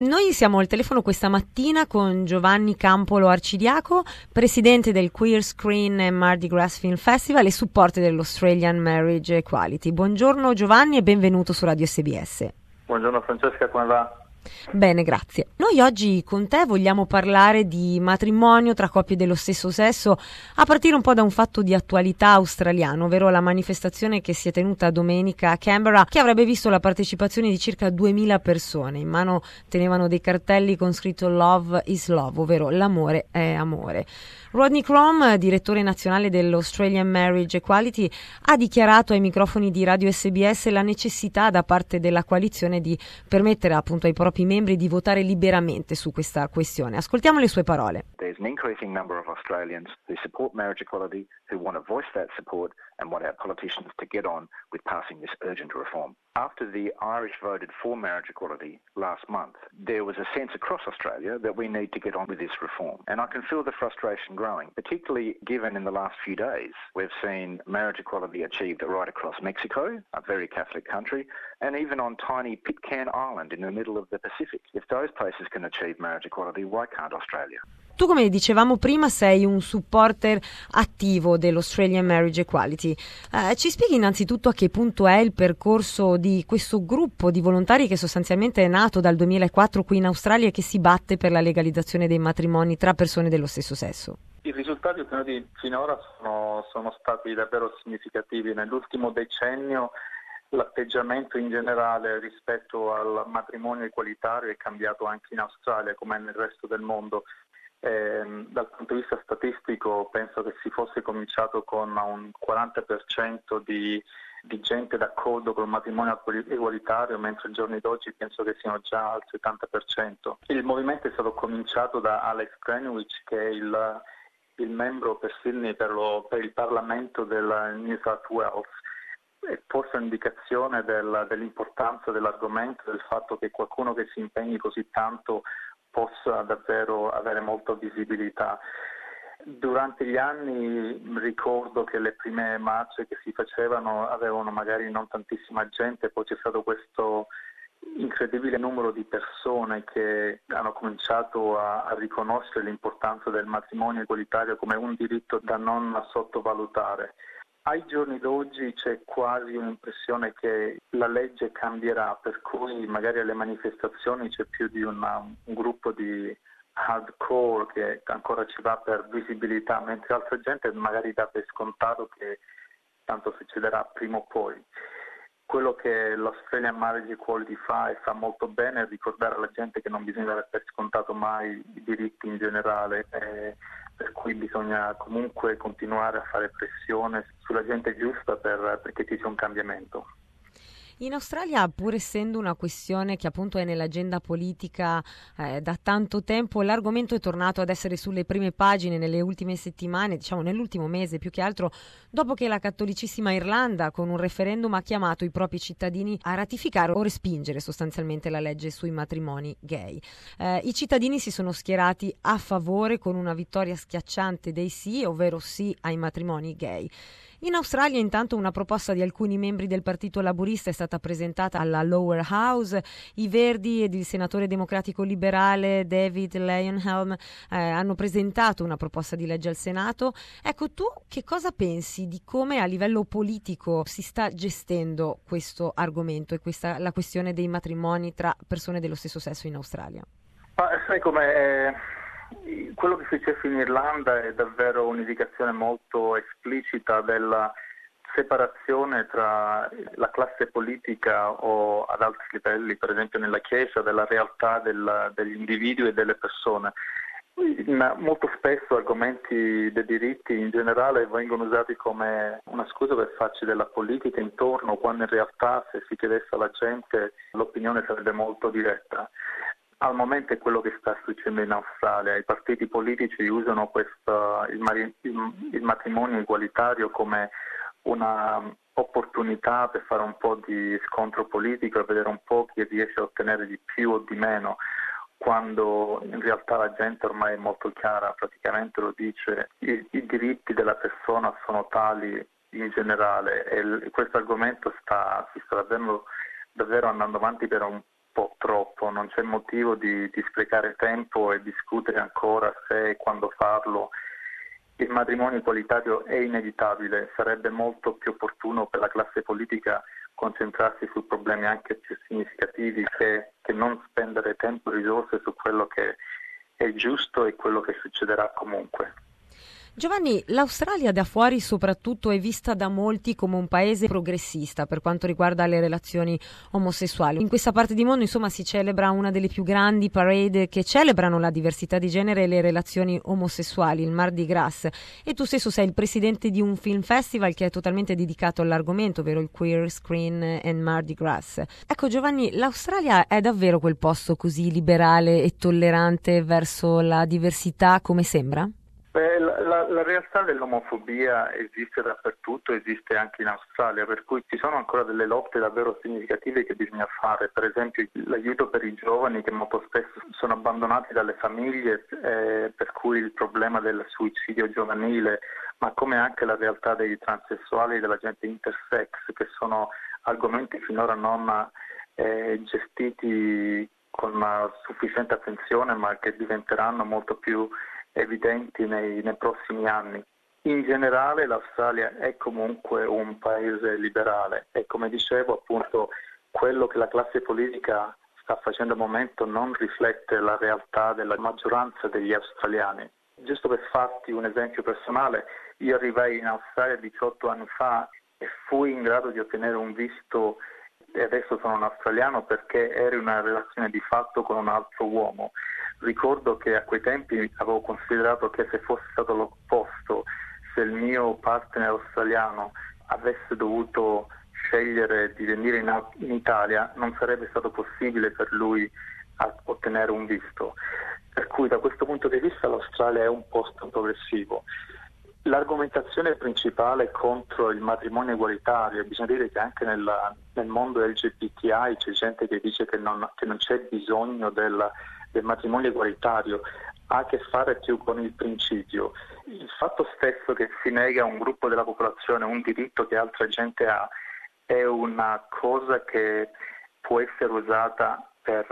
Noi siamo al telefono questa mattina con Giovanni Campolo Arcidiaco, presidente del Queer Screen and Mardi Gras Film Festival e supporter dell'Australian Marriage Equality. Buongiorno Giovanni e benvenuto su Radio SBS. Buongiorno Francesca, come va? Bene, grazie. Noi oggi con te vogliamo parlare di matrimonio tra coppie dello stesso sesso, a partire un po' da un fatto di attualità australiano, ovvero la manifestazione che si è tenuta domenica a Canberra, che avrebbe visto la partecipazione di circa 2000 persone. In mano tenevano dei cartelli con scritto Love is Love, ovvero l'amore è amore. Rodney Crom, direttore nazionale dell'Australian Marriage Equality, ha dichiarato ai microfoni di Radio SBS la necessità da parte della coalizione di permettere appunto ai propri membri di votare liberamente su questa questione. Ascoltiamo le sue parole. There's an increasing number of Australians who support marriage equality, who want to voice that support and want our politicians to get on with passing this urgent reform. After the Irish voted for marriage equality last month, there was a sense across Australia that we need to get on with this reform. And I can feel the frustration growing, particularly given in the last few days we've seen marriage equality achieved right across Mexico, a very Catholic country, and even on tiny Pitcairn Island in the middle of the Pacific. If those places can achieve marriage equality, why can't Australia? Tu, come dicevamo prima, sei un supporter attivo dell'Australian Marriage Equality. Ci spieghi innanzitutto a che punto è il percorso di questo gruppo di volontari che sostanzialmente è nato dal 2004 qui in Australia e che si batte per la legalizzazione dei matrimoni tra persone dello stesso sesso? I risultati ottenuti finora sono stati davvero significativi. Nell'ultimo decennio l'atteggiamento in generale rispetto al matrimonio equalitario è cambiato anche in Australia come nel resto del mondo. Dal punto di vista statistico penso che si fosse cominciato con un 40% di gente d'accordo con il matrimonio egualitario, mentre ai giorni d'oggi penso che siano già al 70%. Il movimento è stato cominciato da Alex Greenwich, che è il membro per Sydney per il Parlamento del New South Wales, e posto indicazione dell'importanza dell'argomento, del fatto che qualcuno che si impegni così tanto possa davvero avere molta visibilità. Durante gli anni ricordo che le prime marce che si facevano avevano magari non tantissima gente, poi c'è stato questo incredibile numero di persone che hanno cominciato a riconoscere l'importanza del matrimonio egualitario come un diritto da non sottovalutare. Ai giorni d'oggi c'è quasi un'impressione che la legge cambierà, per cui magari alle manifestazioni c'è più di un gruppo di hardcore che ancora ci va per visibilità, mentre altra gente magari dà per scontato che tanto succederà prima o poi. Quello che l'Australian Marriage Equality fa e fa molto bene è ricordare alla gente che non bisogna dare per scontato mai i diritti in generale, per cui bisogna comunque continuare a fare pressione sulla gente giusta perché ci sia un cambiamento. In Australia, pur essendo una questione che appunto è nell'agenda politica da tanto tempo, l'argomento è tornato ad essere sulle prime pagine nelle ultime settimane, diciamo nell'ultimo mese più che altro, dopo che la cattolicissima Irlanda con un referendum ha chiamato i propri cittadini a ratificare o respingere sostanzialmente la legge sui matrimoni gay. I cittadini si sono schierati a favore con una vittoria schiacciante dei sì, ovvero sì ai matrimoni gay. In Australia intanto una proposta di alcuni membri del Partito Laburista è stata presentata alla Lower House. I Verdi ed il senatore democratico liberale David Leyonhjelm hanno presentato una proposta di legge al Senato. Ecco, tu che cosa pensi di come a livello politico si sta gestendo questo argomento e la questione dei matrimoni tra persone dello stesso sesso in Australia? Sai come quello che succede in Irlanda è davvero un'indicazione molto esplicita della separazione tra la classe politica o ad altri livelli, per esempio nella Chiesa, della realtà degli individui e delle persone. Molto spesso argomenti dei diritti in generale vengono usati come una scusa per farci della politica intorno, quando in realtà se si chiedesse alla gente l'opinione sarebbe molto diretta. Al momento è quello che sta succedendo in Australia. I partiti politici usano il matrimonio egualitario come una opportunità per fare un po' di scontro politico e vedere un po' chi riesce a ottenere di più o di meno, quando in realtà la gente ormai è molto chiara, praticamente lo dice, i diritti della persona sono tali in generale e questo argomento si sta davvero andando avanti per un po' troppo, non c'è motivo di sprecare tempo e discutere ancora se e quando farlo. Il matrimonio egualitario è inevitabile, sarebbe molto più opportuno per la classe politica concentrarsi su problemi anche più significativi che non spendere tempo e risorse su quello che è giusto e quello che succederà comunque. Giovanni, l'Australia da fuori soprattutto è vista da molti come un paese progressista per quanto riguarda le relazioni omosessuali. In questa parte di mondo, insomma, si celebra una delle più grandi parade che celebrano la diversità di genere e le relazioni omosessuali, il Mardi Gras. E tu stesso sei il presidente di un film festival che è totalmente dedicato all'argomento, ovvero il Queer Screen and Mardi Gras. Ecco Giovanni, l'Australia è davvero quel posto così liberale e tollerante verso la diversità come sembra? Beh, la realtà dell'omofobia esiste dappertutto, esiste anche in Australia, per cui ci sono ancora delle lotte davvero significative che bisogna fare, per esempio l'aiuto per i giovani che molto spesso sono abbandonati dalle famiglie, per cui il problema del suicidio giovanile, ma come anche la realtà dei transessuali e della gente intersex, che sono argomenti finora non gestiti con sufficiente attenzione, ma che diventeranno molto più evidenti nei prossimi anni. In generale l'Australia è comunque un paese liberale e, come dicevo, appunto quello che la classe politica sta facendo al momento non riflette la realtà della maggioranza degli australiani. Giusto per farti un esempio personale, io arrivai in Australia 18 anni fa e fui in grado di ottenere un visto e adesso sono un australiano perché ero in una relazione di fatto con un altro uomo. Ricordo che a quei tempi avevo considerato che se fosse stato l'opposto, se il mio partner australiano avesse dovuto scegliere di venire in Italia, non sarebbe stato possibile per lui ottenere un visto. Per cui da questo punto di vista l'Australia è un posto progressivo. L'argomentazione principale contro il matrimonio egualitario, bisogna dire che anche nel mondo LGBTI c'è gente che dice che non c'è bisogno del matrimonio egualitario, ha a che fare più con il principio. Il fatto stesso che si nega a un gruppo della popolazione un diritto che altra gente ha è una cosa che può essere usata per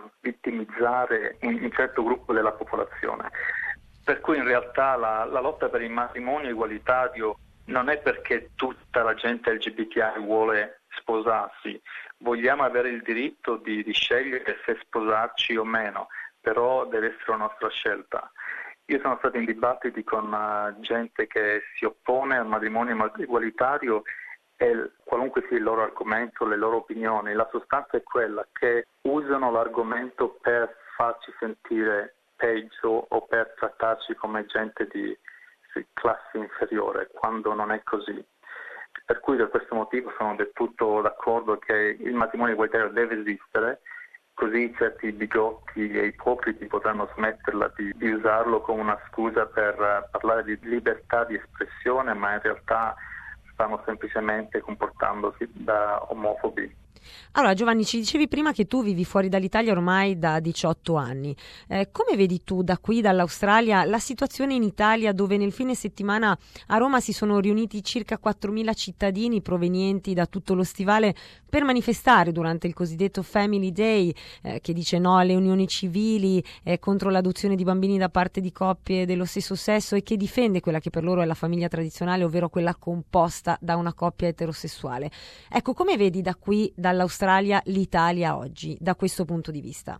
vittimizzare un certo gruppo della popolazione. Per cui in realtà la lotta per il matrimonio egualitario non è perché tutta la gente LGBTI vuole sposarsi, vogliamo avere il diritto di scegliere se sposarci o meno, però deve essere una nostra scelta. Io sono stato in dibattiti con gente che si oppone al matrimonio egualitario e qualunque sia il loro argomento, le loro opinioni, la sostanza è quella che usano l'argomento per farci sentire peggio o per trattarci come gente di classe inferiore, quando non è così. Per cui per questo motivo sono del tutto d'accordo che il matrimonio egualitario deve esistere, così certi bigotti e ipocriti potranno smetterla di usarlo come una scusa per parlare di libertà di espressione, ma in realtà stanno semplicemente comportandosi da omofobi. Allora Giovanni, ci dicevi prima che tu vivi fuori dall'Italia ormai da 18 anni. Come vedi tu da qui, dall'Australia, la situazione in Italia dove nel fine settimana a Roma si sono riuniti circa 4.000 cittadini provenienti da tutto lo stivale per manifestare durante il cosiddetto Family Day che dice no alle unioni civili, contro l'adozione di bambini da parte di coppie dello stesso sesso e che difende quella che per loro è la famiglia tradizionale, ovvero quella composta da una coppia eterosessuale. Ecco, come vedi da qui, dall'Australia, l'Italia oggi, da questo punto di vista?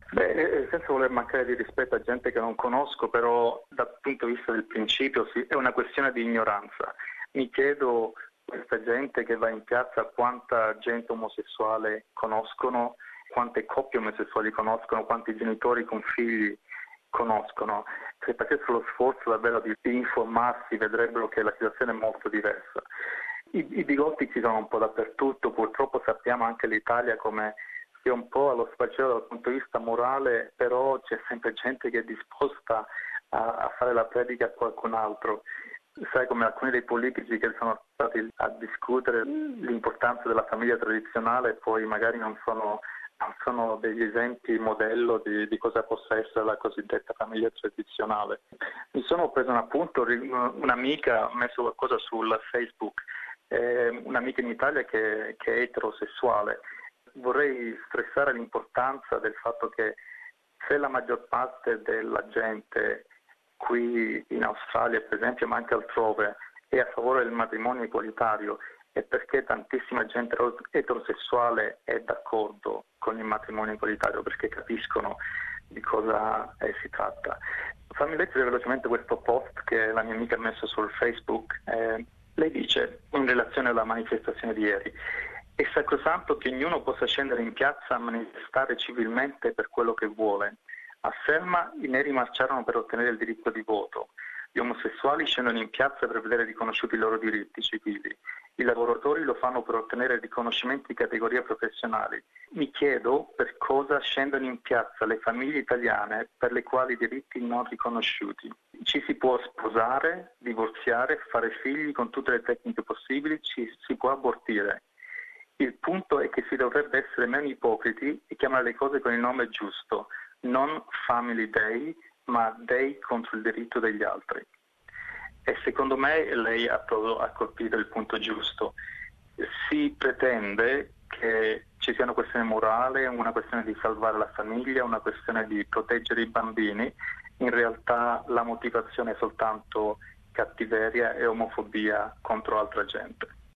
Beh, senza voler mancare di rispetto a gente che non conosco, però dal punto di vista del principio sì, è una questione di ignoranza. Mi chiedo, questa gente che va in piazza, quanta gente omosessuale conoscono, quante coppie omosessuali conoscono, quanti genitori con figli conoscono. Se facessero lo sforzo davvero di informarsi, vedrebbero che la situazione è molto diversa. I bigotti ci sono un po' dappertutto, purtroppo sappiamo anche l'Italia come sia un po' allo sfacelo dal punto di vista morale, però c'è sempre gente che è disposta a fare la predica a qualcun altro. Sai, come alcuni dei politici che sono stati a discutere l'importanza della famiglia tradizionale, poi magari non sono degli esempi modello di cosa possa essere la cosiddetta famiglia tradizionale. Mi sono preso un appunto, un'amica ha messo qualcosa sul Facebook, un'amica in Italia che è eterosessuale. vorrei stressare l'importanza del fatto che se la maggior parte della gente qui in Australia, per esempio, ma anche altrove, è a favore del matrimonio egualitario, è perché tantissima gente eterosessuale è d'accordo con il matrimonio egualitario, perché capiscono di cosa si tratta. Fammi leggere velocemente questo post che la mia amica ha messo sul Facebook. Lei dice, in relazione alla manifestazione di ieri: è sacrosanto che ognuno possa scendere in piazza a manifestare civilmente per quello che vuole. A Selma i neri marciarono per ottenere il diritto di voto. Gli omosessuali scendono in piazza per vedere riconosciuti i loro diritti civili. I lavoratori lo fanno per ottenere riconoscimenti di categoria professionali. Mi chiedo per cosa scendono in piazza le famiglie italiane per le quali i diritti non riconosciuti. Ci si può sposare, divorziare, fare figli con tutte le tecniche possibili, si può abortire. Il punto è che si dovrebbe essere meno ipocriti e chiamare le cose con il nome giusto, non Family Day, ma Day contro il diritto degli altri. E secondo me lei ha colpito il punto giusto. Si pretende che ci sia una questione morale, una questione di salvare la famiglia, una questione di proteggere i bambini. In realtà la motivazione è soltanto cattiveria e omofobia contro altra gente.